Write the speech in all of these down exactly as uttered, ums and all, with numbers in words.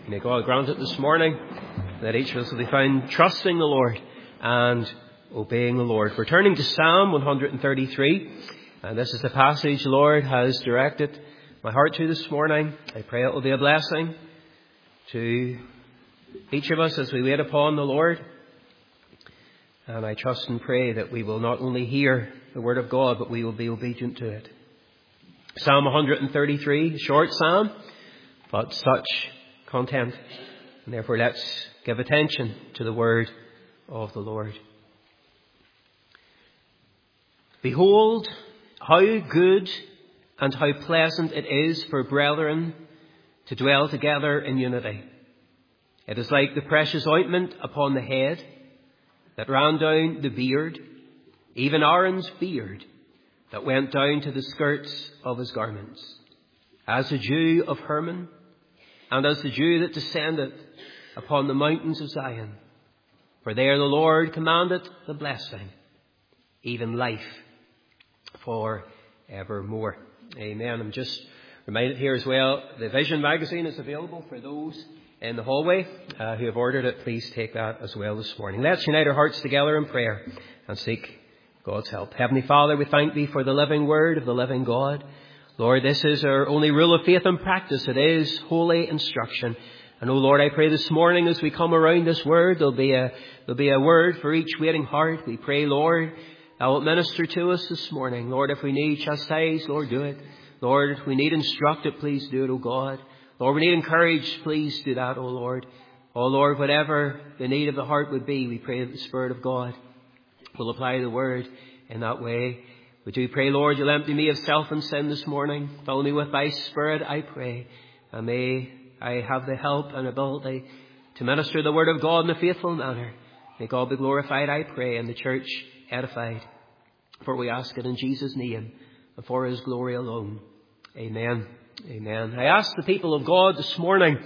May God grant it this morning that each of us will be found trusting the Lord and obeying the Lord. We're turning to Psalm one thirty-three, and this is the passage the Lord has directed my heart to this morning. I pray it will be a blessing to each of us as we wait upon the Lord. And I trust and pray that we will not only hear the word of God, but we will be obedient to it. Psalm one thirty-three, a short psalm, but such content. And therefore let's give attention to the word of the Lord. Behold, how good and how pleasant it is for brethren to dwell together in unity. It is like the precious ointment upon the head that ran down the beard, even Aaron's beard, that went down to the skirts of his garments, as the dew of Hermon, and as the dew that descendeth upon the mountains of Zion. For there the Lord commanded the blessing, even life for evermore. Amen. I'm just reminded here as well, the Vision magazine is available for those in the hallway uh, who have ordered it. Please take that as well this morning. Let's unite our hearts together in prayer and seek God's help. Heavenly Father, we thank Thee for the living word of the living God. Lord, this is our only rule of faith and practice. It is holy instruction. And, oh Lord, I pray this morning as we come around this word, there'll be a, there'll be a word for each waiting heart. We pray, Lord, Thou wilt minister to us this morning. Lord, if we need chastise, Lord, do it. Lord, if we need instructed, please do it, oh God. Lord, we need encouraged, please do that, oh Lord. Oh Lord, whatever the need of the heart would be, we pray that the Spirit of God will apply the word in that way. We do pray, Lord, You'll empty me of self and sin this morning. Fill me with Thy Spirit, I pray. And may I have the help and ability to minister the word of God in a faithful manner. May God be glorified, I pray, and the church edified. For we ask it in Jesus' name and for His glory alone. Amen. Amen. I ask the people of God this morning,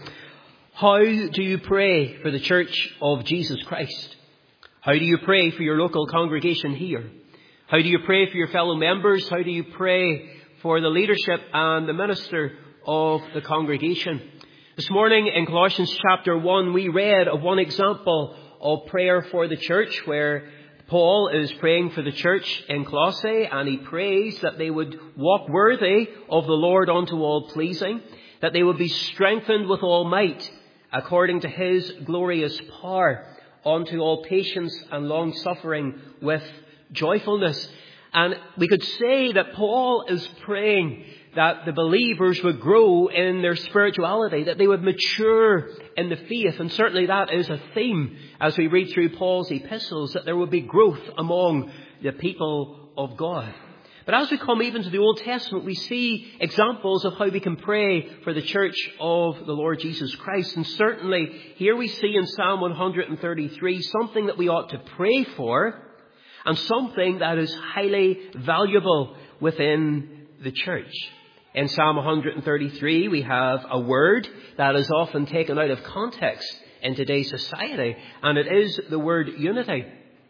how do you pray for the Church of Jesus Christ? How do you pray for your local congregation here? How do you pray for your fellow members? How do you pray for the leadership and the minister of the congregation? This morning in Colossians chapter one, we read of one example of prayer for the church where Paul is praying for the church in Colossae, and he prays that they would walk worthy of the Lord unto all pleasing, that they would be strengthened with all might according to His glorious power, unto all patience and long suffering with joyfulness. And we could say that Paul is praying that the believers would grow in their spirituality, that they would mature in the faith. And certainly that is a theme as we read through Paul's epistles, that there would be growth among the people of God. But as we come even to the Old Testament, we see examples of how we can pray for the church of the Lord Jesus Christ. And certainly here we see in Psalm one thirty-three something that we ought to pray for, and something that is highly valuable within the church. In Psalm one thirty-three, we have a word that is often taken out of context in today's society, and it is the word unity.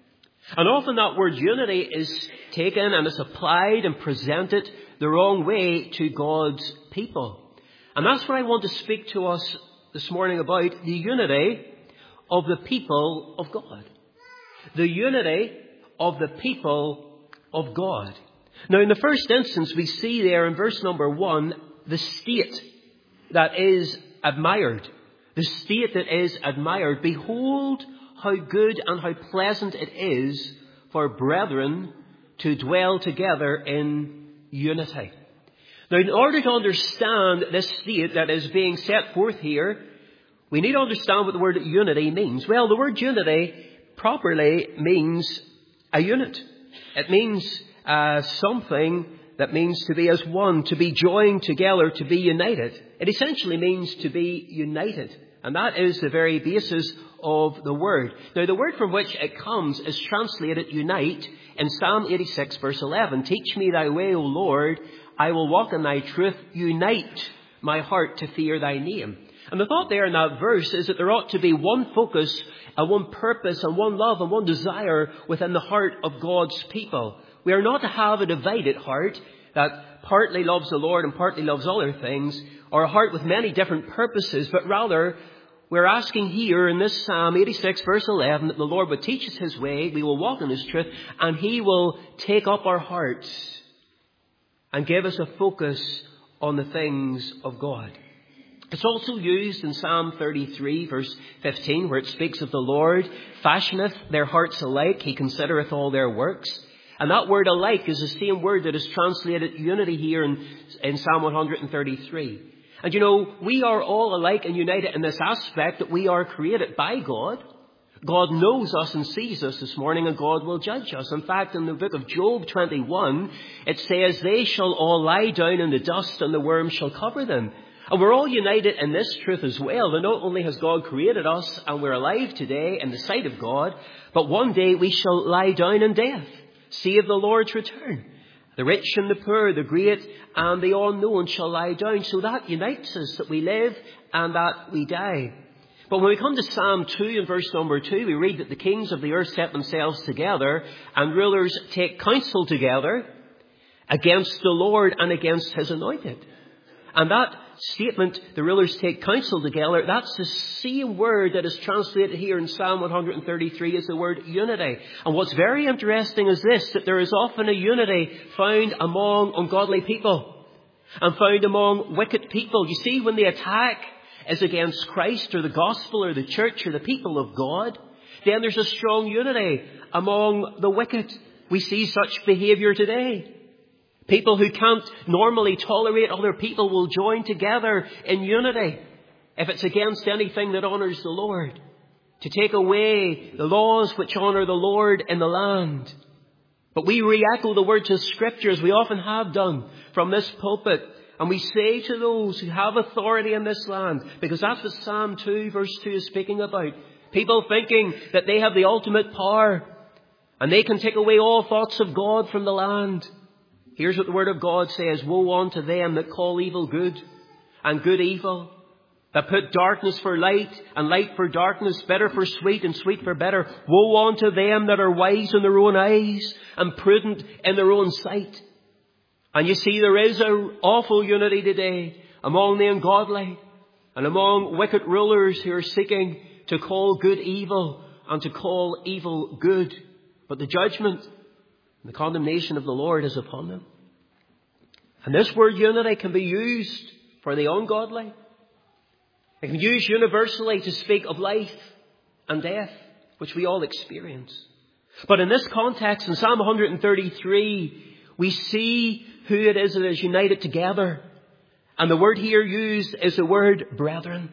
And often that word unity is taken and is applied and presented the wrong way to God's people. And that's what I want to speak to us this morning about, the unity of the people of God. The unity of the people of God. Now, in the first instance, we see there in verse number one, the state that is admired. The state that is admired. Behold, how good and how pleasant it is for brethren to dwell together in unity. Now, in order to understand this state that is being set forth here, we need to understand what the word unity means. Well, the word unity properly means a unit. It means uh, something that means to be as one, to be joined together, to be united. It essentially means to be united. And that is the very basis of the word. Now, the word from which it comes is translated unite in Psalm eighty-six, verse eleven. Teach me thy way, O Lord. I will walk in thy truth. Unite my heart to fear thy name. And the thought there in that verse is that there ought to be one focus and one purpose and one love and one desire within the heart of God's people. We are not to have a divided heart that partly loves the Lord and partly loves other things, or a heart with many different purposes, but rather we're asking here in this Psalm eighty-six verse eleven that the Lord would teach us his way, we will walk in his truth, and he will take up our hearts and give us a focus on the things of God. It's also used in Psalm thirty-three verse fifteen, where it speaks of the Lord fashioneth their hearts alike, he considereth all their works. And that word alike is the same word that is translated unity here in, in Psalm one thirty-three. And you know, we are all alike and united in this aspect that we are created by God. God knows us and sees us this morning, and God will judge us. In fact, in the book of Job twenty-one, it says, they shall all lie down in the dust, and the worm shall cover them. And we're all united in this truth as well, that not only has God created us and we're alive today in the sight of God, but one day we shall lie down in death, save the Lord's return. The rich and the poor, the great and the unknown shall lie down. So that unites us, that we live and that we die. But when we come to Psalm two and verse number two, we read that the kings of the earth set themselves together and rulers take counsel together against the Lord and against his anointed. And that statement, the rulers take counsel together, that's the same word that is translated here in Psalm one thirty-three as the word unity. And what's very interesting is this, that there is often a unity found among ungodly people and found among wicked people. You see, when the attack is against Christ or the gospel or the church or the people of God, then there's a strong unity among the wicked. We see such behaviour today. People who can't normally tolerate other people will join together in unity if it's against anything that honours the Lord, to take away the laws which honour the Lord in the land. But we re-echo the words of Scripture, as we often have done from this pulpit, and we say to those who have authority in this land, because that's what Psalm two verse two is speaking about, people thinking that they have the ultimate power and they can take away all thoughts of God from the land. Here's what the Word of God says, woe unto them that call evil good and good evil, that put darkness for light and light for darkness, bitter for sweet and sweet for bitter. Woe unto them that are wise in their own eyes and prudent in their own sight. And you see, there is an awful unity today among the ungodly and among wicked rulers who are seeking to call good evil and to call evil good. But the judgment and the condemnation of the Lord is upon them. And this word unity can be used for the ungodly. It can be used universally to speak of life and death, which we all experience. But in this context, in Psalm one thirty-three, we see who it is that is united together. And the word here used is the word brethren.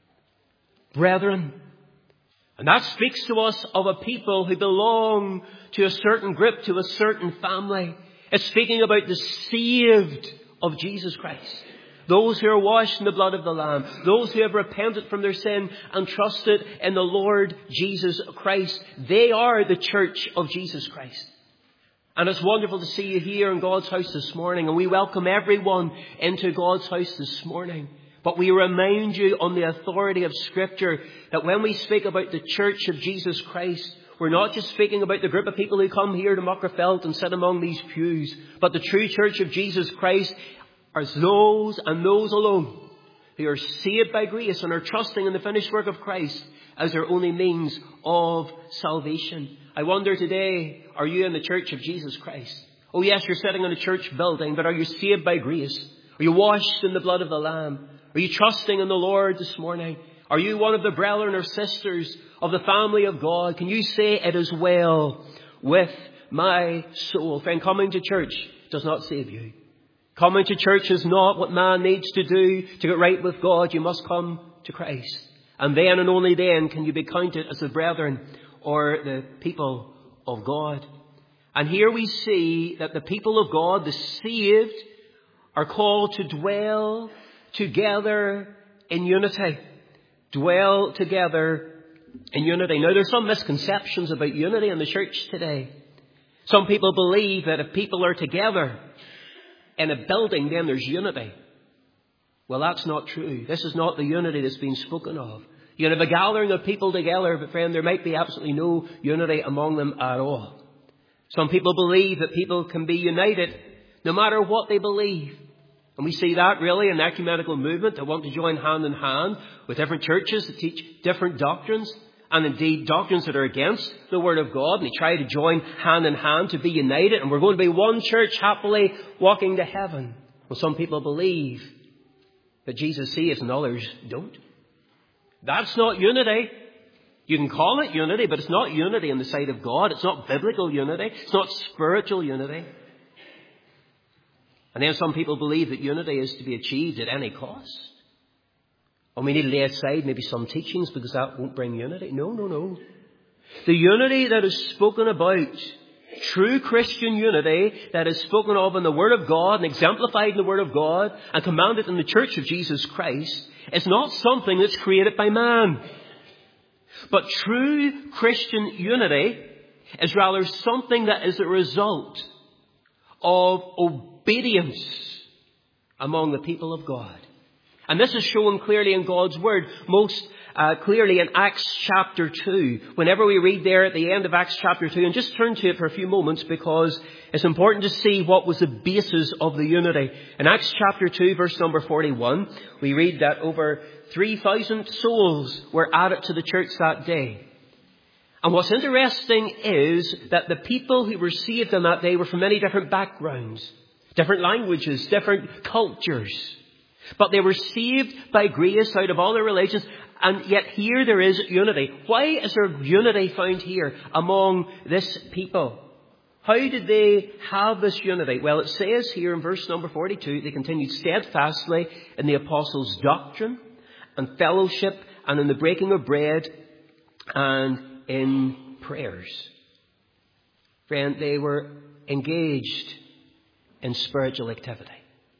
Brethren. And that speaks to us of a people who belong to a certain group, to a certain family. It's speaking about the saved of Jesus Christ. Those who are washed in the blood of the Lamb. Those who have repented from their sin and trusted in the Lord Jesus Christ. They are the church of Jesus Christ. And it's wonderful to see you here in God's house this morning. And we welcome everyone into God's house this morning. But we remind you on the authority of Scripture that when we speak about the church of Jesus Christ, we're not just speaking about the group of people who come here to Muckerfeld and sit among these pews, but the true church of Jesus Christ are those and those alone who are saved by grace and are trusting in the finished work of Christ as their only means of salvation. I wonder today, are you in the church of Jesus Christ? Oh yes, you're sitting in a church building, but are you saved by grace? Are you washed in the blood of the Lamb? Are you trusting in the Lord this morning? Are you one of the brethren or sisters of the family of God? Can you say, it is well with my soul? Friend, coming to church does not save you. Coming to church is not what man needs to do to get right with God. You must come to Christ. And then and only then can you be counted as the brethren or the people of God. And here we see that the people of God, the saved, are called to dwell together in unity. Dwell together in unity. Now, there's some misconceptions about unity in the church today. Some people believe that if people are together in a building, then there's unity. Well, that's not true. This is not the unity that's been spoken of. You can have a gathering of people together, but friend, there might be absolutely no unity among them at all. Some people believe that people can be united no matter what they believe. And we see that really in the ecumenical movement that want to join hand in hand with different churches that teach different doctrines, and indeed doctrines that are against the Word of God. And they try to join hand in hand to be united, and we're going to be one church happily walking to heaven. Well, some people believe that Jesus saves and others don't. That's not unity. You can call it unity, but it's not unity in the sight of God. It's not biblical unity. It's not spiritual unity. And then some people believe that unity is to be achieved at any cost. And we need to lay aside maybe some teachings because that won't bring unity. No, no, no. The unity that is spoken about, true Christian unity that is spoken of in the Word of God and exemplified in the Word of God and commanded in the Church of Jesus Christ, is not something that's created by man. But true Christian unity is rather something that is a result of obedience among the people of God. And this is shown clearly in God's Word, most uh, clearly in Acts chapter two. Whenever we read there at the end of Acts chapter two, and just turn to it for a few moments because it's important to see what was the basis of the unity. In Acts chapter two, verse number forty-one, we read that over three thousand souls were added to the church that day. And what's interesting is that the people who were saved on that day were from many different backgrounds, different languages, different cultures. But they were saved by grace out of all their religions. And yet here there is unity. Why is there unity found here among this people? How did they have this unity? Well, it says here in verse number forty-two, they continued steadfastly in the apostles' doctrine and fellowship and in the breaking of bread and in prayers. Friend, they were engaged in spiritual activity.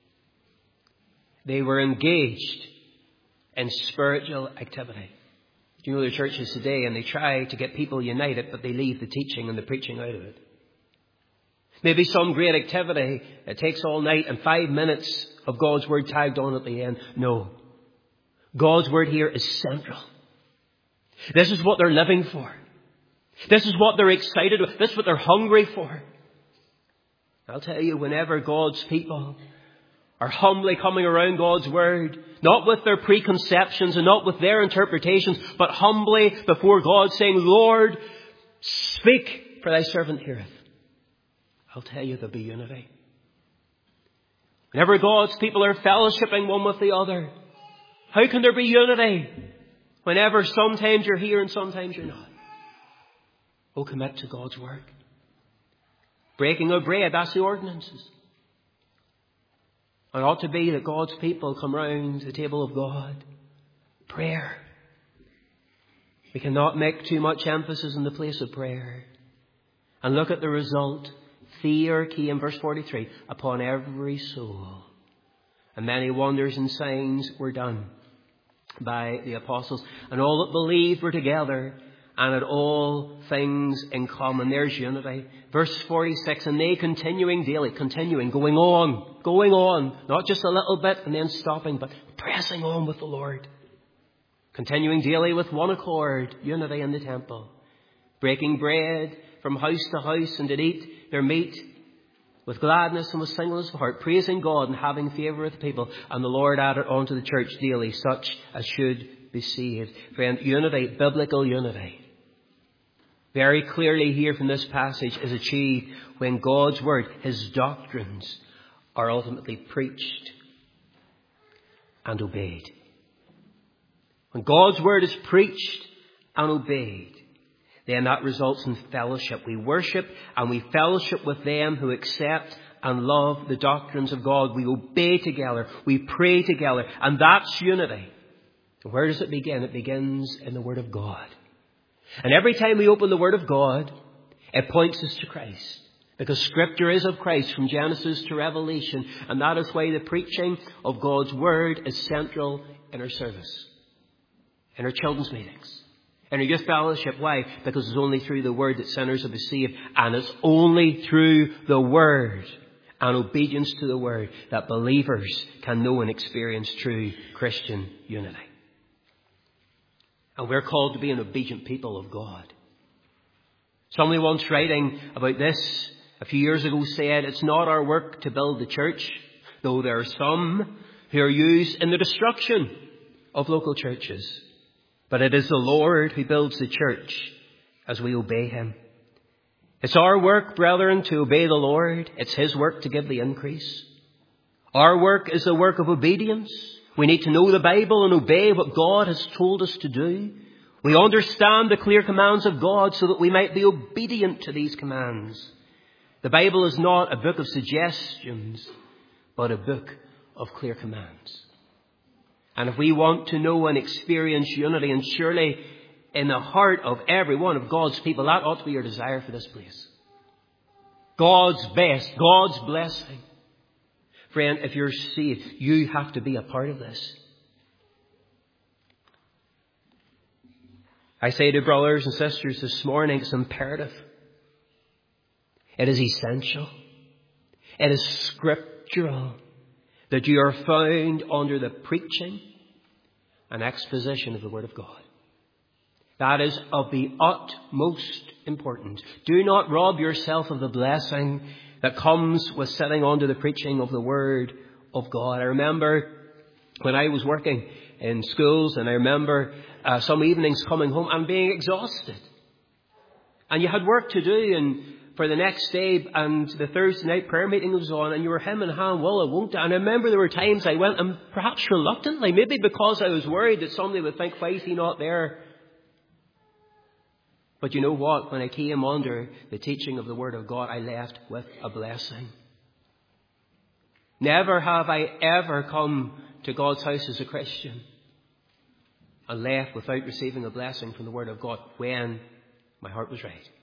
They were engaged in spiritual activity. You know, there are churches today and they try to get people united, but they leave the teaching and the preaching out of it. Maybe some great activity, it takes all night and five minutes of God's Word tagged on at the end. No. God's Word here is central. This is what they're living for. This is what they're excited about. This is what they're hungry for. I'll tell you, whenever God's people are humbly coming around God's Word, not with their preconceptions and not with their interpretations, but humbly before God saying, Lord, speak, for thy servant heareth. I'll tell you, there'll be unity. Whenever God's people are fellowshipping one with the other, how can there be unity? Whenever sometimes you're here and sometimes you're not. Oh, commit to God's work. Breaking of bread, that's the ordinances. It ought to be that God's people come round the table of God. Prayer. We cannot make too much emphasis in the place of prayer. And look at the result. Fear came, verse forty-three, upon every soul. And many wonders and signs were done by the apostles. And all that believed were together and had all things in common. There's unity. Verse forty-six, and they continuing daily, continuing, going on, going on, not just a little bit and then stopping, but pressing on with the Lord. Continuing daily with one accord, unity in the temple. Breaking bread from house to house and did eat their meat with gladness and with singleness of heart, praising God and having favour with the people. And the Lord added unto the church daily such as should be saved. Friend, unity, biblical unity, very clearly here from this passage is achieved when God's Word, His doctrines, are ultimately preached and obeyed. When God's Word is preached and obeyed, then that results in fellowship. We worship and we fellowship with them who accept and love the doctrines of God. We obey together. We pray together. And that's unity. Where does it begin? It begins in the Word of God. And every time we open the Word of God, it points us to Christ. Because Scripture is of Christ from Genesis to Revelation. And that is why the preaching of God's Word is central in our service, in our children's meetings, in our youth fellowship. Why? Because it's only through the Word that sinners will be saved. And it's only through the Word and obedience to the Word that believers can know and experience true Christian unity. And we're called to be an obedient people of God. Somebody once writing about this a few years ago said, it's not our work to build the church, though there are some who are used in the destruction of local churches. But it is the Lord who builds the church as we obey him. It's our work, brethren, to obey the Lord. It's his work to give the increase. Our work is the work of obedience. We need to know the Bible and obey what God has told us to do. We understand the clear commands of God so that we might be obedient to these commands. The Bible is not a book of suggestions, but a book of clear commands. And if we want to know and experience unity, and surely in the heart of every one of God's people, that ought to be your desire for this place. God's best, God's blessing. Friend, if you're saved, you have to be a part of this. I say to brothers and sisters this morning, it's imperative. It is essential. It is scriptural that you are found under the preaching and exposition of the Word of God. That is of the utmost importance. Do not rob yourself of the blessing that comes with sitting under the preaching of the Word of God. I remember when I was working in schools, and I remember uh, some evenings coming home and being exhausted. And you had work to do, and for the next day, and the Thursday night prayer meeting was on, and you were hem and ha, well, I won't. And I remember there were times I went, and perhaps reluctantly, maybe because I was worried that somebody would think, why is he not there? But you know what? When I came under the teaching of the Word of God, I left with a blessing. Never have I ever come to God's house as a Christian and left without receiving a blessing from the Word of God when my heart was right.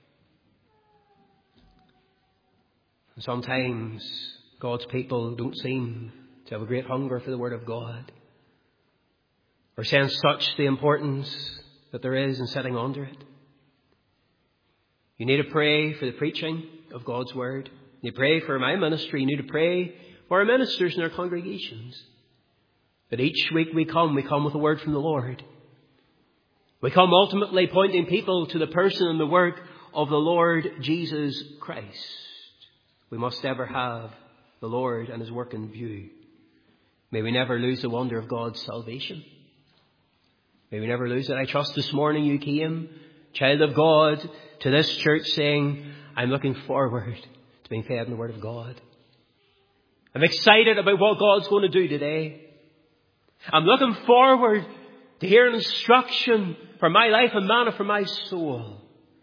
And sometimes God's people don't seem to have a great hunger for the Word of God, or sense such the importance that there is in sitting under it. You need to pray for the preaching of God's Word. You pray for my ministry. You need to pray for our ministers and our congregations. That each week we come, we come with a word from the Lord. We come ultimately pointing people to the person and the work of the Lord Jesus Christ. We must ever have the Lord and his work in view. May we never lose the wonder of God's salvation. May we never lose it. I trust this morning you came, child of God, to this church saying, I'm looking forward to being fed in the Word of God. I'm excited about what God's going to do today. I'm looking forward to hearing instruction for my life and manna for my soul.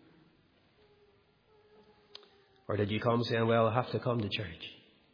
Or did you come saying, well, I have to come to church?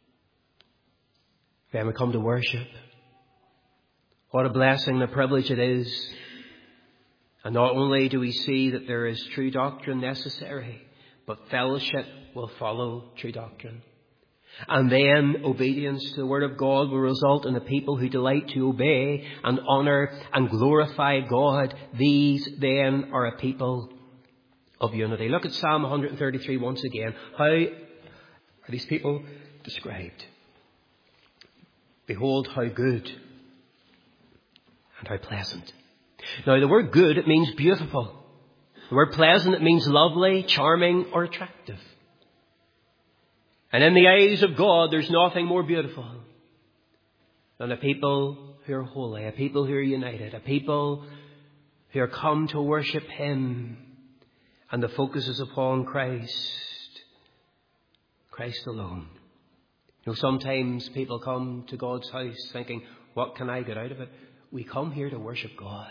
Then we come to worship. What a blessing and a privilege it is. And not only do we see that there is true doctrine necessary, but fellowship will follow true doctrine. And then obedience to the Word of God will result in a people who delight to obey and honour and glorify God. These then are a people of unity. Look at Psalm one thirty-three once again. How are these people described? Behold how good and how pleasant. Now the word good, it means beautiful. The word pleasant, it means lovely, charming or attractive. And in the eyes of God, there's nothing more beautiful than a people who are holy, a people who are united, a people who are come to worship him. And the focus is upon Christ, Christ alone. You know, sometimes people come to God's house thinking, what can I get out of it? We come here to worship God.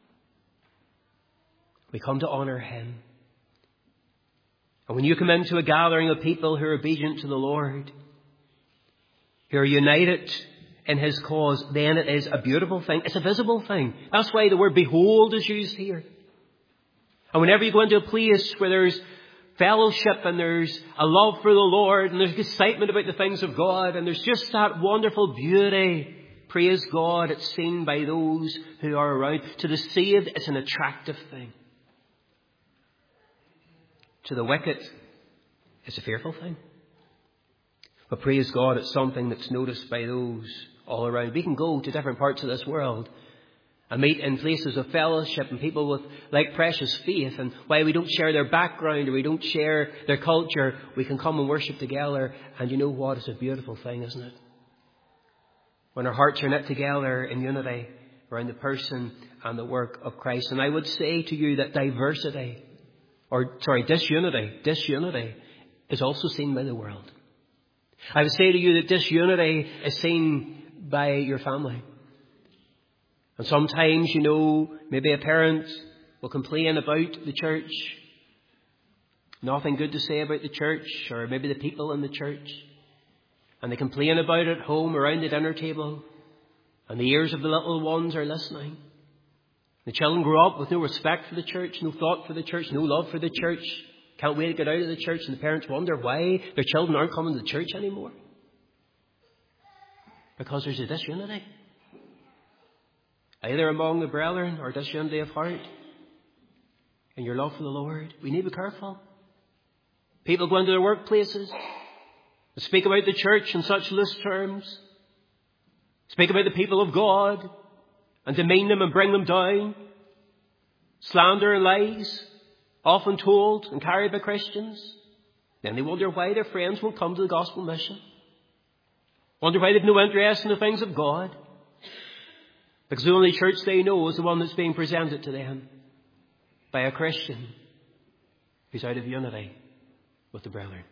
We come to honour him. And when you come into a gathering of people who are obedient to the Lord, who are united in his cause, then it is a beautiful thing. It's a visible thing. That's why the word behold is used here. And whenever you go into a place where there's fellowship and there's a love for the Lord and there's excitement about the things of God and there's just that wonderful beauty, praise God, it's seen by those who are around. To the saved, it's an attractive thing. To the wicked, it's a fearful thing. But praise God, it's something that's noticed by those all around. We can go to different parts of this world and meet in places of fellowship and people with like precious faith. And while we don't share their background or we don't share their culture, we can come and worship together. And you know what? It's a beautiful thing, isn't it? when our hearts are knit together in unity around the person and the work of Christ. And I would say to you that diversity, or sorry, disunity, disunity is also seen by the world. I would say to you that disunity is seen by your family. And sometimes, you know, maybe a parent will complain about the church, nothing good to say about the church, or maybe the people in the church. And they complain about it at home around the dinner table. And the ears of the little ones are listening. The children grow up with no respect for the church, no thought for the church, no love for the church. Can't wait to get out of the church. And the parents wonder why their children aren't coming to church anymore. Because there's a disunity. Either among the brethren or disunity of heart. In your love for the Lord. We need to be careful. People go into their workplaces. Speak about the church in such loose terms. Speak about the people of God and demean them and bring them down. Slander and lies, often told and carried by Christians. Then they wonder why their friends won't come to the gospel mission. Wonder why they've no interest in the things of God. Because the only church they know is the one that's being presented to them by a Christian who's out of unity with the brethren.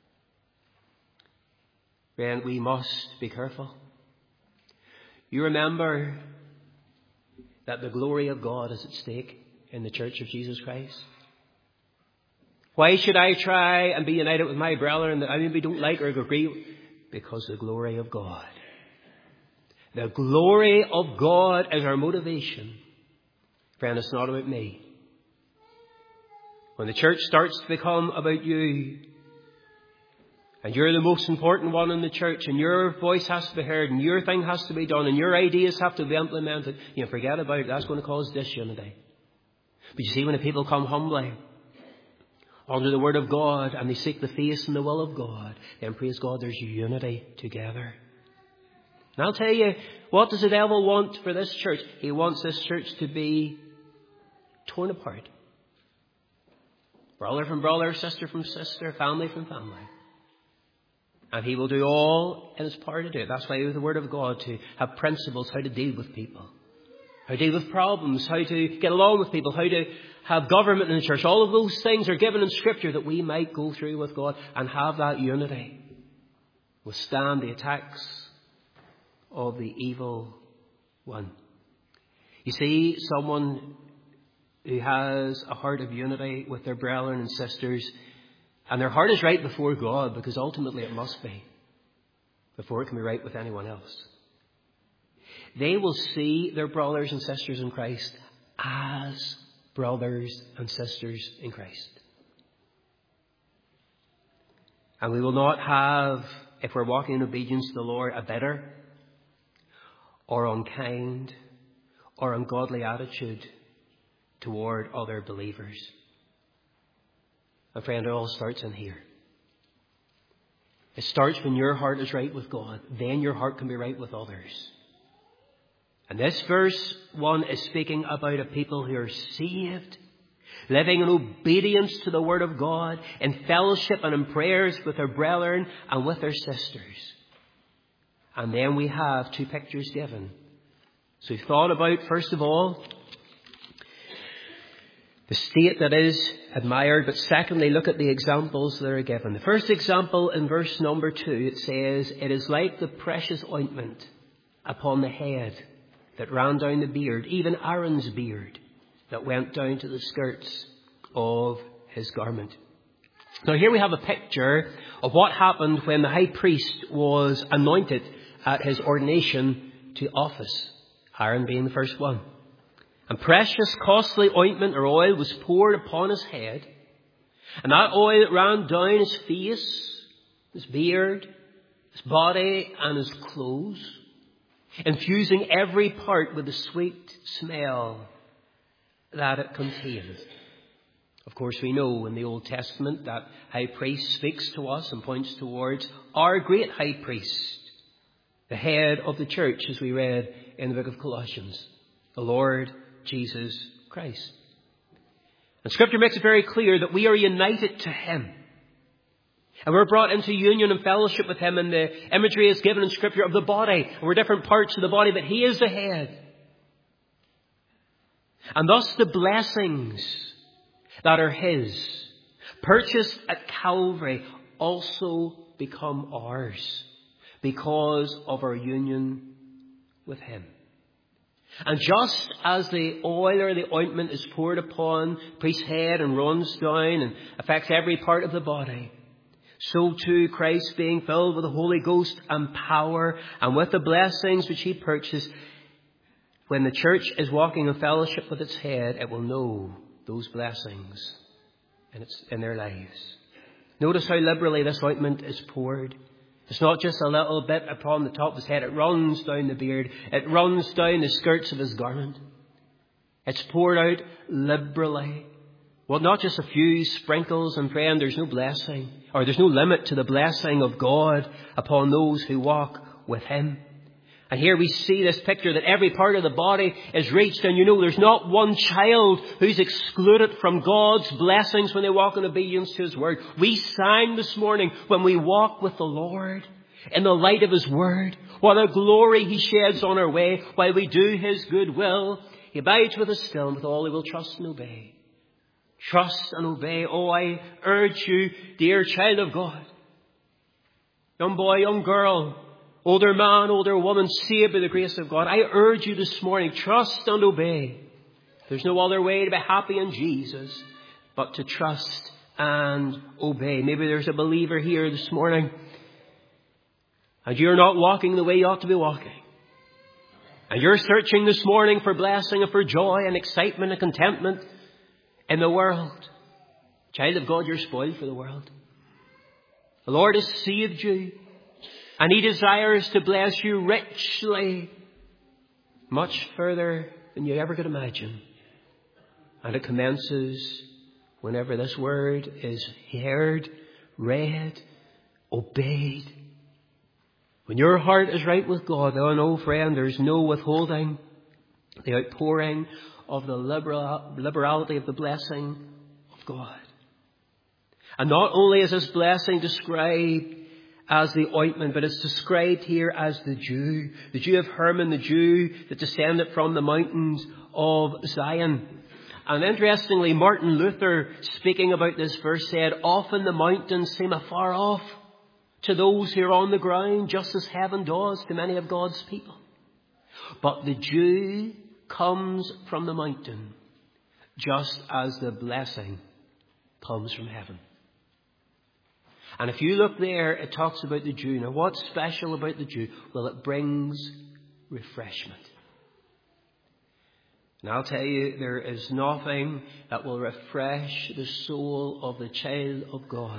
Friend, we must be careful. You remember that the glory of God is at stake in the Church of Jesus Christ. Why should I try and be united with my brethren that I maybe don't like or agree with? Because the glory of God. The glory of God is our motivation. Friend, it's not about me. When the church starts to become about you, and you're the most important one in the church, and your voice has to be heard, and your thing has to be done, and your ideas have to be implemented, you know, forget about it. That's going to cause disunity. But you see, when the people come humbly under the word of God, and they seek the face and the will of God, then praise God, there's unity together. And I'll tell you, what does the devil want for this church? He wants this church to be torn apart. Brother from brother, sister from sister, family from family. And he will do all in his power to do it. That's why we have the Word of God, to have principles how to deal with people, how to deal with problems, how to get along with people, how to have government in the church. All of those things are given in Scripture that we might go through with God and have that unity, withstand the attacks of the evil one. You see, someone who has a heart of unity with their brethren and sisters, and their heart is right before God, because ultimately it must be, before it can be right with anyone else. They will see their brothers and sisters in Christ as brothers and sisters in Christ. And we will not have, if we're walking in obedience to the Lord, a bitter or unkind or ungodly attitude toward other believers. And friend, it all starts in here. It starts when your heart is right with God. Then your heart can be right with others. And this verse one is speaking about a people who are saved, living in obedience to the Word of God, in fellowship and in prayers with their brethren and with their sisters. And then we have two pictures given. So we've thought about, first of all, the state that is admired, but secondly, look at the examples that are given. The first example in verse number two, it says, "It is like the precious ointment upon the head that ran down the beard, even Aaron's beard that went down to the skirts of his garment." Now here we have a picture of what happened when the high priest was anointed at his ordination to office, Aaron being the first one. And precious, costly ointment or oil was poured upon his head. And that oil ran down his face, his beard, his body and his clothes, infusing every part with the sweet smell that it contained. Of course, we know in the Old Testament that high priest speaks to us and points towards our great high priest, the head of the church, as we read in the book of Colossians, the Lord Jesus Christ. And Scripture makes it very clear that we are united to Him. And we're brought into union and fellowship with him, and the imagery is given in Scripture of the body. And we're different parts of the body, but he is the head. And thus the blessings that are his, purchased at Calvary, also become ours because of our union with him. And just as the oil or the ointment is poured upon the priest's head and runs down and affects every part of the body, so too Christ, being filled with the Holy Ghost and power and with the blessings which he purchased, when the church is walking in fellowship with its head, it will know those blessings in, its, in their lives. Notice how liberally this ointment is poured. It's not just a little bit upon the top of his head. It runs down the beard. It runs down the skirts of his garment. It's poured out liberally. Well, not just a few sprinkles, and friend, there's no blessing, or there's no limit to the blessing of God upon those who walk with him. And here we see this picture that every part of the body is reached. And you know, there's not one child who's excluded from God's blessings when they walk in obedience to his word. We sang this morning, when we walk with the Lord in the light of his word, what a glory he sheds on our way while we do his good will. He abides with us still, and with all he will trust and obey. Trust and obey. Oh, I urge you, dear child of God, young boy, young girl, older man, older woman, saved by the grace of God, I urge you this morning, trust and obey. There's no other way to be happy in Jesus but to trust and obey. Maybe there's a believer here this morning, and you're not walking the way you ought to be walking. And you're searching this morning for blessing and for joy and excitement and contentment in the world. Child of God, you're spoiled for the world. The Lord has saved you, and he desires to bless you richly, much further than you ever could imagine. And it commences whenever this word is heard, read, obeyed. When your heart is right with God, oh no, friend, there's no withholding the outpouring of the liberal, liberality of the blessing of God. And not only is this blessing described as the ointment, but it's described here as the dew. The dew of Hermon, the dew that descended from the mountains of Zion. And interestingly, Martin Luther, speaking about this verse, said, often the mountains seem afar off to those who are on the ground, just as heaven does to many of God's people. But the dew comes from the mountain, just as the blessing comes from heaven. And if you look there, it talks about the dew. Now, what's special about the dew? Well, it brings refreshment. And I'll tell you, there is nothing that will refresh the soul of the child of God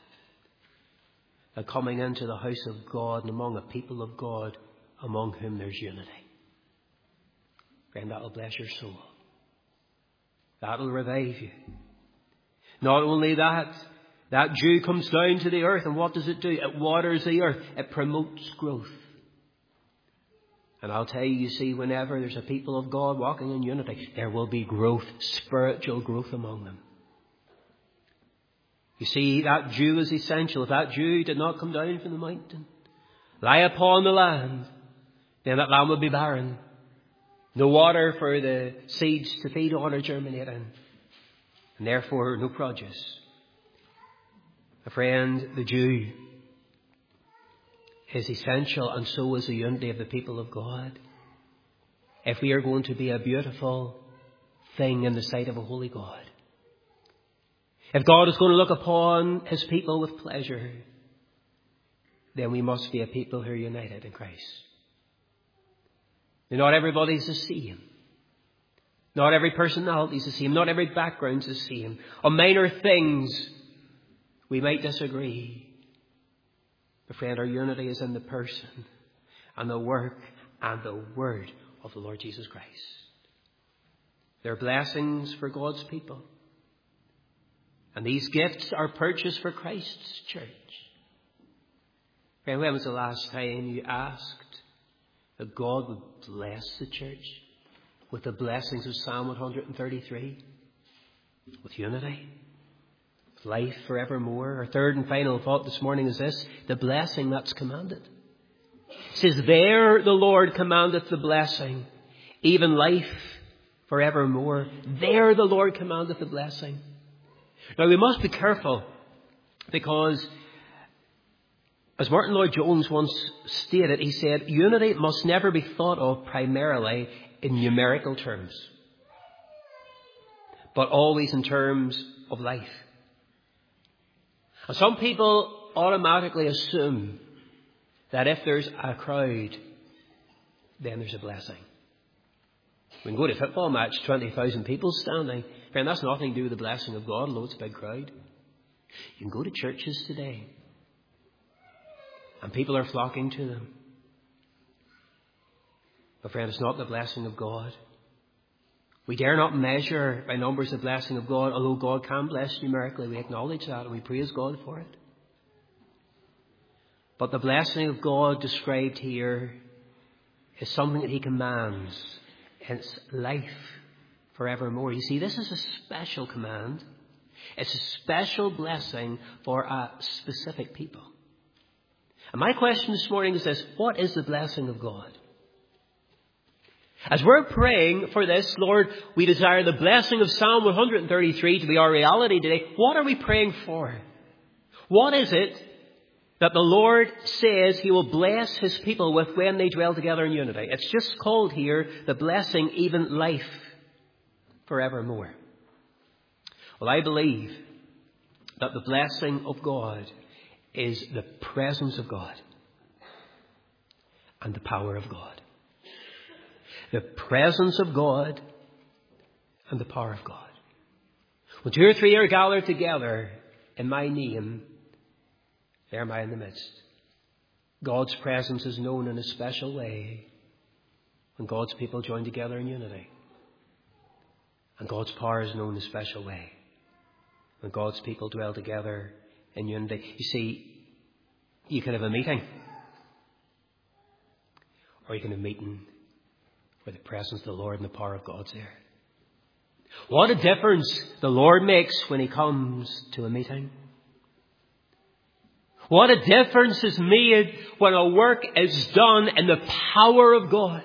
than coming into the house of God and among a people of God among whom there's unity. Friend, that'll bless your soul. That'll revive you. Not only that, that dew comes down to the earth, and what does it do? It waters the earth. It promotes growth. And I'll tell you, you see, whenever there's a people of God walking in unity, there will be growth, spiritual growth among them. You see, that dew is essential. If that dew did not come down from the mountain, lie upon the land, then that land would be barren. No water for the seeds to feed on or germinate in, and therefore no produce. A friend, the dew is essential, and so is the unity of the people of God. If we are going to be a beautiful thing in the sight of a holy God, if God is going to look upon his people with pleasure, then we must be a people who are united in Christ. Now, not everybody's the same. Not every personality is the same. Not every background is the same. On minor things, we might disagree. But friend, our unity is in the person and the work and the word of the Lord Jesus Christ. They're blessings for God's people. And these gifts are purchased for Christ's church. Friend, when was the last time you asked that God would bless the church with the blessings of Psalm one thirty-three? With unity, life forevermore. Our third and final thought this morning is this: the blessing that's commanded. It says, there the Lord commandeth the blessing, even life forevermore. There the Lord commandeth the blessing. Now we must be careful, because as Martin Lloyd-Jones once stated, he said, unity must never be thought of primarily in numerical terms, but always in terms of life. And some people automatically assume that if there's a crowd, then there's a blessing. We can go to a football match, twenty thousand people standing. Friend, that's nothing to do with the blessing of God, although it's a big crowd. You can go to churches today, and people are flocking to them. But friend, it's not the blessing of God. We dare not measure by numbers the blessing of God, although God can bless numerically. We acknowledge that and we praise God for it. But the blessing of God described here is something that He commands. It's life forevermore. You see, this is a special command. It's a special blessing for a specific people. And my question this morning is this: what is the blessing of God? As we're praying for this, Lord, we desire the blessing of Psalm one thirty-three to be our reality today. What are we praying for? What is it that the Lord says He will bless His people with when they dwell together in unity? It's just called here the blessing, even life forevermore. Well, I believe that the blessing of God is the presence of God and the power of God. The presence of God and the power of God. When two or three are gathered together in my name, there am I in the midst. God's presence is known in a special way when God's people join together in unity. And God's power is known in a special way when God's people dwell together in unity. You see, you can have a meeting, or you can have a meeting where the presence of the Lord and the power of God's there. What a difference the Lord makes when He comes to a meeting. What a difference is made when a work is done in the power of God.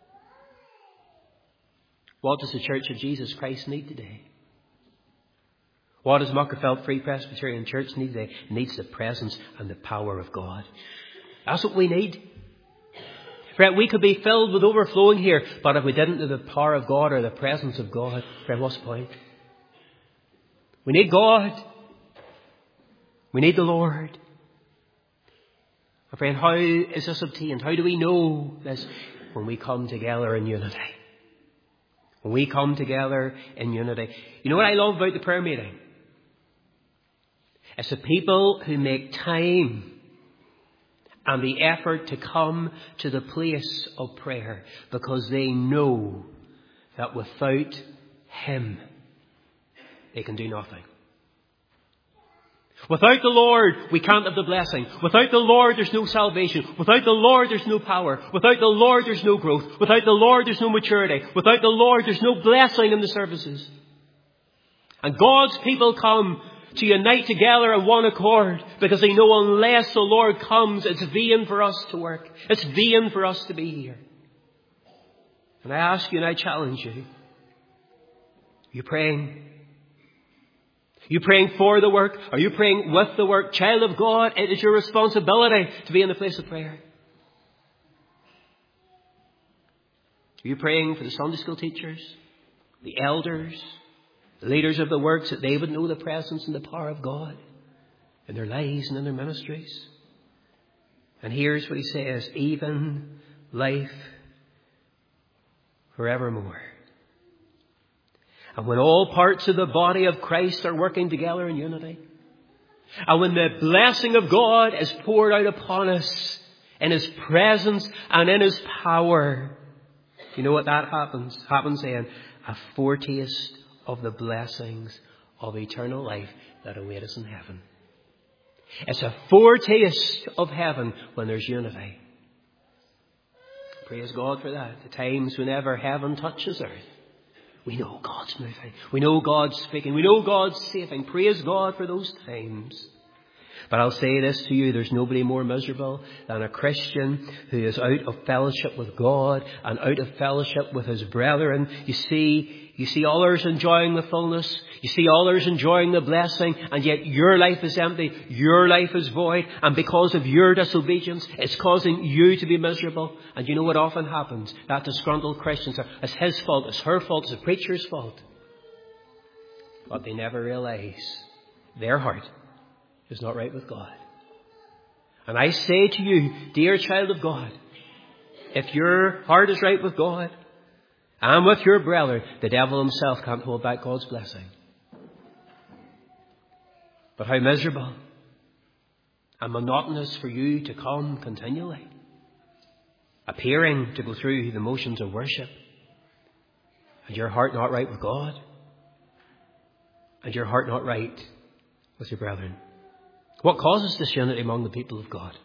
What does the Church of Jesus Christ need today? What does Muckerfeld Free Presbyterian Church need today? It needs the presence and the power of God. That's what we need. Friend, we could be filled with overflowing here, but if we didn't have the power of God or the presence of God, friend, what's the point? We need God. We need the Lord. Friend, how is this obtained? How do we know this? When we come together in unity. When we come together in unity. You know what I love about the prayer meeting? It's the people who make time and the effort to come to the place of prayer, because they know that without Him they can do nothing. Without the Lord, we can't have the blessing. Without the Lord, there's no salvation. Without the Lord, there's no power. Without the Lord, there's no growth. Without the Lord, there's no maturity. Without the Lord, there's no blessing in the services. And God's people come to unite together in one accord, because they know unless the Lord comes, it's vain for us to work. It's vain for us to be here. And I ask you and I challenge you. Are you praying? Are you praying for the work? Are you praying with the work? Child of God, it is your responsibility to be in the place of prayer. Are you praying for the Sunday school teachers, the elders, the leaders of the works, that they would know the presence and the power of God in their lives and in their ministries? And here's what He says: even life forevermore. And when all parts of the body of Christ are working together in unity, and when the blessing of God is poured out upon us in His presence and in His power, you know what that happens? Happens then a foretaste of the blessings of eternal life that await us in heaven. It's a foretaste of heaven when there's unity. Praise God for that. The times whenever heaven touches earth, We know God's moving. We know God's speaking. We know God's saving. Praise God for those times. But I'll say this to you, there's nobody more miserable than a Christian who is out of fellowship with God and out of fellowship with his brethren. You see, you see others enjoying the fullness. You see others enjoying the blessing, and yet your life is empty. Your life is void. And because of your disobedience, it's causing you to be miserable. And you know what often happens? That disgruntled Christians are, it's his fault, it's her fault, it's the preacher's fault. But they never realize their heart is not right with God. And I say to you, dear child of God, if your heart is right with God and with your brother, the devil himself can't hold back God's blessing. But how miserable and monotonous for you to come continually, appearing to go through the motions of worship, and your heart not right with God, and your heart not right with your brethren. What causes disunity among the people of God?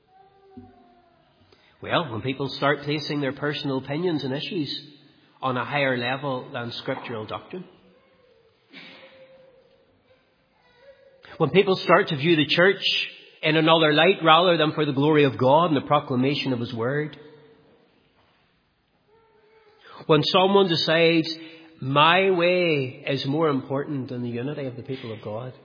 Well, when people start placing their personal opinions and issues on a higher level than scriptural doctrine. When people start to view the church in another light rather than for the glory of God and the proclamation of His Word. When someone decides, my way is more important than the unity of the people of God.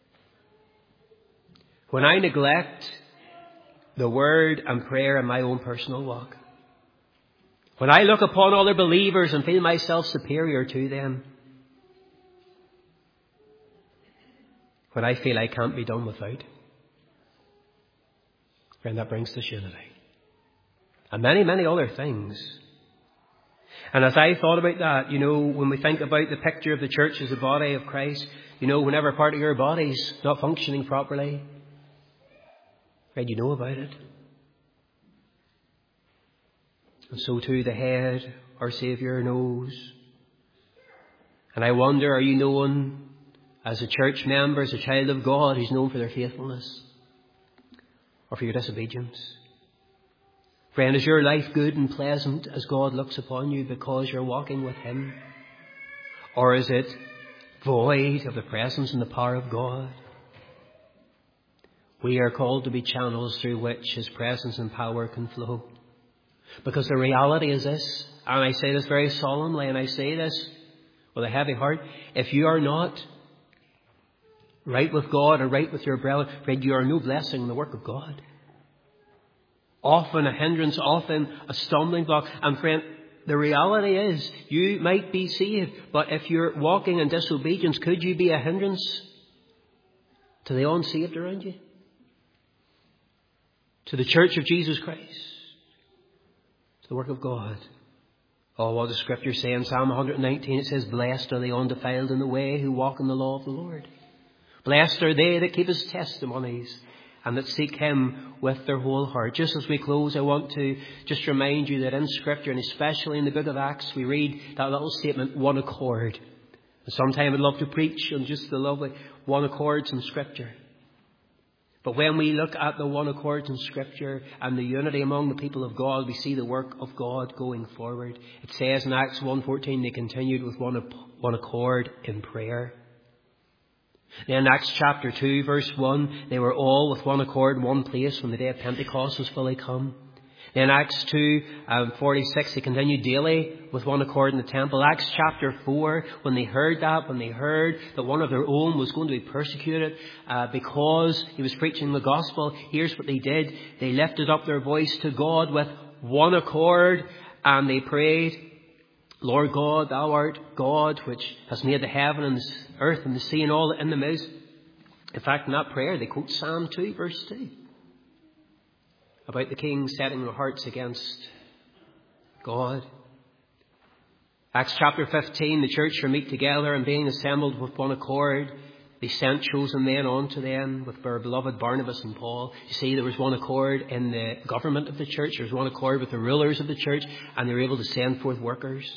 When I neglect the Word and prayer in my own personal walk. When I look upon other believers and feel myself superior to them. When I feel I can't be done without. Friend, that brings disunity. And many, many other things. And as I thought about that, you know, when we think about the picture of the church as the body of Christ, you know, whenever part of your body's not functioning properly, right, you know about it. And so too the head, our Saviour, knows. And I wonder, are you known as a church member, as a child of God, who's known for their faithfulness? Or for your disobedience? Friend, is your life good and pleasant as God looks upon you because you're walking with Him? Or is it void of the presence and the power of God? We are called to be channels through which His presence and power can flow. Because the reality is this, and I say this very solemnly, and I say this with a heavy heart, if you are not right with God or right with your brother, friend, you are no blessing in the work of God. Often a hindrance, often a stumbling block. And friend, the reality is, you might be saved, but if you're walking in disobedience, could you be a hindrance to the unsaved around you? To the church of Jesus Christ? To the work of God? Oh, what does Scripture say in Psalm one nineteen? It says, blessed are the undefiled in the way who walk in the law of the Lord. Blessed are they that keep His testimonies and that seek Him with their whole heart. Just as we close, I want to just remind you that in Scripture, and especially in the book of Acts, we read that little statement, one accord. And sometime I'd love to preach on just the lovely one accords in Scripture. But when we look at the one accords in Scripture and the unity among the people of God, we see the work of God going forward. It says in Acts one fourteen, they continued with one, one accord in prayer. Then in Acts chapter two, verse one, they were all with one accord in one place when the day of Pentecost was fully come. Then Acts two, um, forty-six, they continued daily with one accord in the temple. Acts chapter four, when they heard that, when they heard that one of their own was going to be persecuted uh, because he was preaching the gospel, here's what they did. They lifted up their voice to God with one accord and they prayed, Lord God, Thou art God, which has made the heaven and the earth and the sea and all that in them is. In fact, in that prayer, they quote Psalm two, verse two. About the kings setting their hearts against God. Acts chapter fifteen, the church shall meet together and being assembled with one accord, they sent chosen men on to them with their beloved Barnabas and Paul. You see, there was one accord in the government of the church. There was one accord with the rulers of the church, and they were able to send forth workers.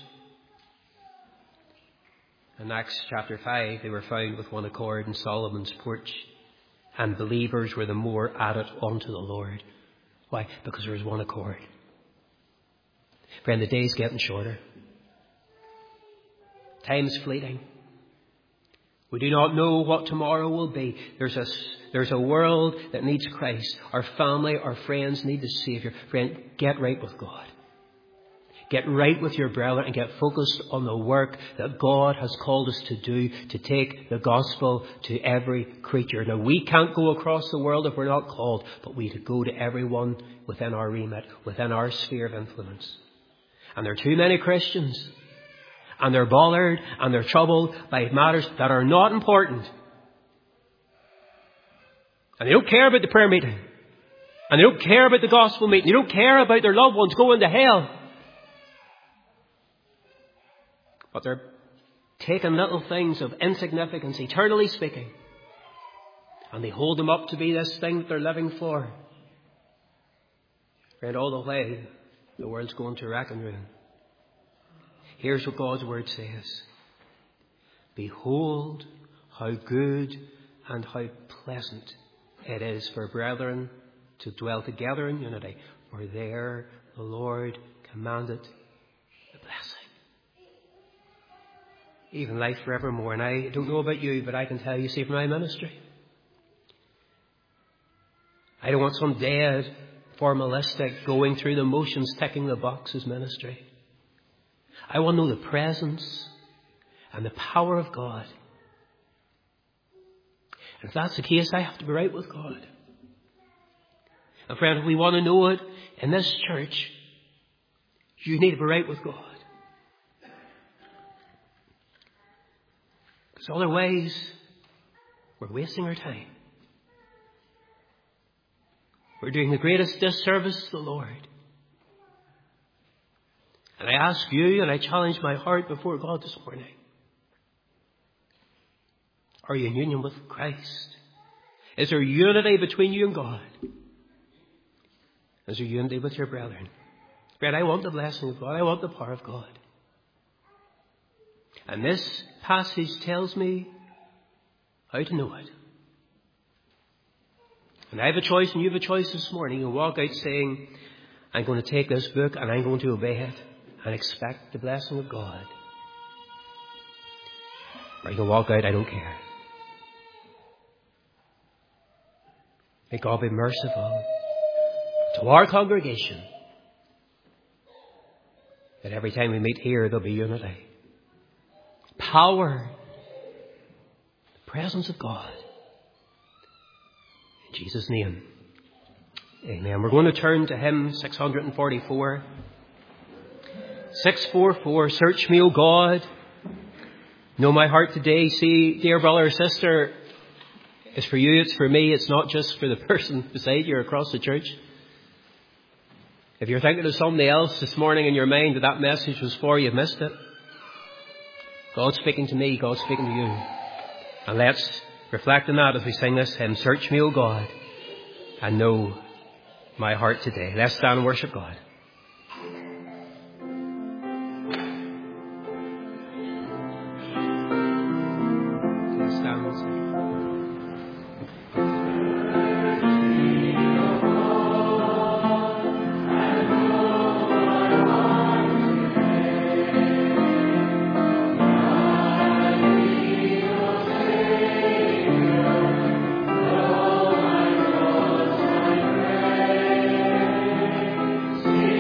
In Acts chapter five, they were found with one accord in Solomon's porch, and believers were the more added unto the Lord. Why? Because there was one accord. Friend, the day's getting shorter. Time's fleeting. We do not know what tomorrow will be. There's a, there's a world that needs Christ. Our family, our friends need the Saviour. Friend, get right with God. Get right with your brother and get focused on the work that God has called us to do, to take the gospel to every creature. Now, we can't go across the world if we're not called, but we go to everyone within our remit, within our sphere of influence. And there are too many Christians, and they're bothered and they're troubled by matters that are not important. And they don't care about the prayer meeting. And they don't care about the gospel meeting. They don't care about their loved ones going to hell. But they're taking little things of insignificance, eternally speaking, and they hold them up to be this thing that they're living for. And all the way, the world's going to wreck and ruin. Here's what God's word says. Behold how good and how pleasant it is for brethren to dwell together in unity, for there the Lord commanded the blessing. Even life forevermore. And I don't know about you, but I can tell you, see, from my ministry, I don't want some dead, formalistic, going through the motions, ticking the boxes ministry. I want to know the presence and the power of God. And if that's the case, I have to be right with God. And friend, if we want to know it in this church, you need to be right with God. Because otherwise, we're wasting our time. We're doing the greatest disservice to the Lord. And I ask you, and I challenge my heart before God this morning. Are you in union with Christ? Is there unity between you and God? Is there unity with your brethren? Friend, I want the blessing of God. I want the power of God. And this passage tells me how to know it. And I have a choice, and you have a choice this morning. You walk out saying, I'm going to take this book and I'm going to obey it and expect the blessing of God. Or you can walk out, I don't care. May God be merciful to our congregation, that every time we meet here, there'll be unity, power, the presence of God. In Jesus' name, amen. We're going to turn to hymn six forty-four. six forty-four, Search me, O God, know my heart today. See, dear brother or sister, it's for you, it's for me. It's not just for the person beside you or across the church. If you're thinking of somebody else this morning in your mind that that message was for, you've missed it. God's speaking to me, God's speaking to you. And let's reflect on that as we sing this hymn, Search me, O God, and know my heart today. Let's stand and worship God. Let's stand and sing. See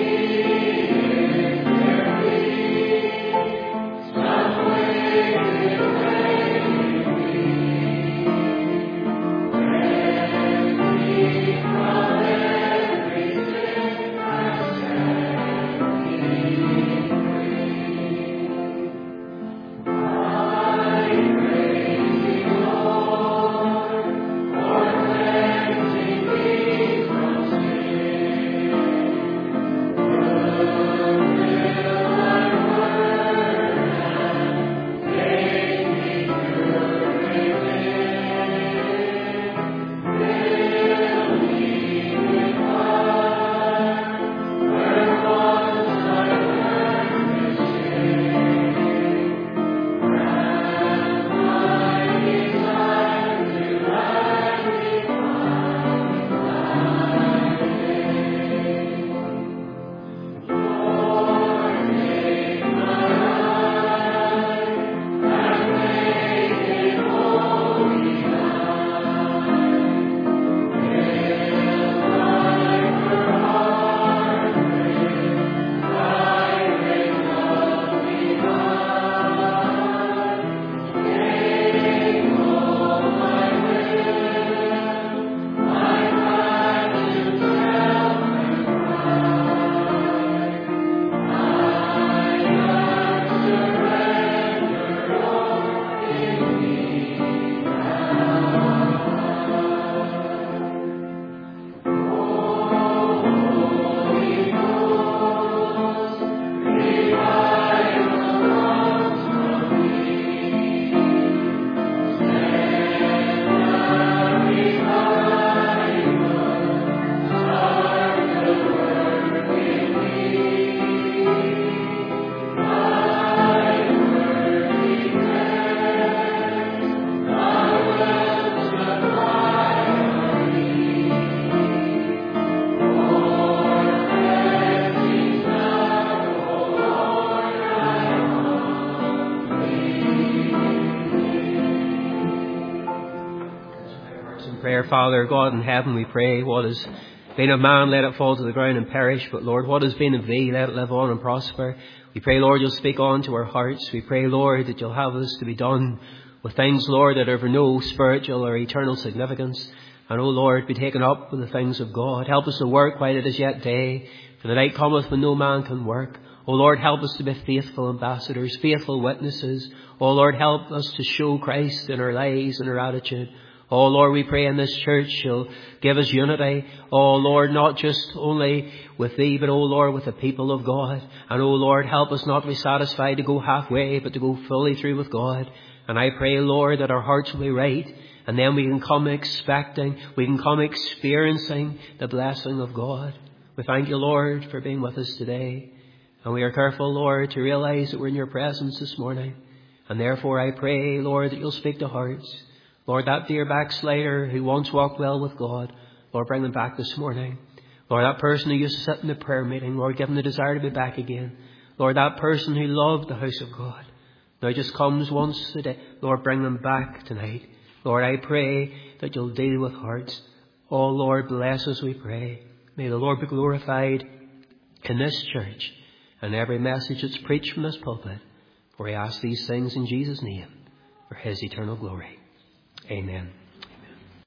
prayer. Father, God in heaven, we pray what has been of man, let it fall to the ground and perish. But Lord, what has been of thee, let it live on and prosper. We pray, Lord, you'll speak on to our hearts. We pray, Lord, that you'll have us to be done with things, Lord, that have no spiritual or eternal significance. And, O Lord, be taken up with the things of God. Help us to work while it is yet day, for the night cometh when no man can work. O Lord, help us to be faithful ambassadors, faithful witnesses. O Lord, help us to show Christ in our lives and our attitude. Oh Lord, we pray in this church you'll give us unity. Oh Lord, not just only with thee, but oh Lord, with the people of God. And oh Lord, help us not to be satisfied to go halfway, but to go fully through with God. And I pray, Lord, that our hearts will be right. And then we can come expecting, we can come experiencing the blessing of God. We thank you, Lord, for being with us today. And we are careful, Lord, to realize that we're in your presence this morning. And therefore I pray, Lord, that you'll speak to hearts. Lord, that dear backslider who once walked well with God, Lord, bring them back this morning. Lord, that person who used to sit in the prayer meeting, Lord, give them the desire to be back again. Lord, that person who loved the house of God, now just comes once a day. Lord, bring them back tonight. Lord, I pray that you'll deal with hearts. Oh, Lord, bless us, we pray. May the Lord be glorified in this church and every message that's preached from this pulpit. For we ask these things in Jesus' name for his eternal glory. Amen.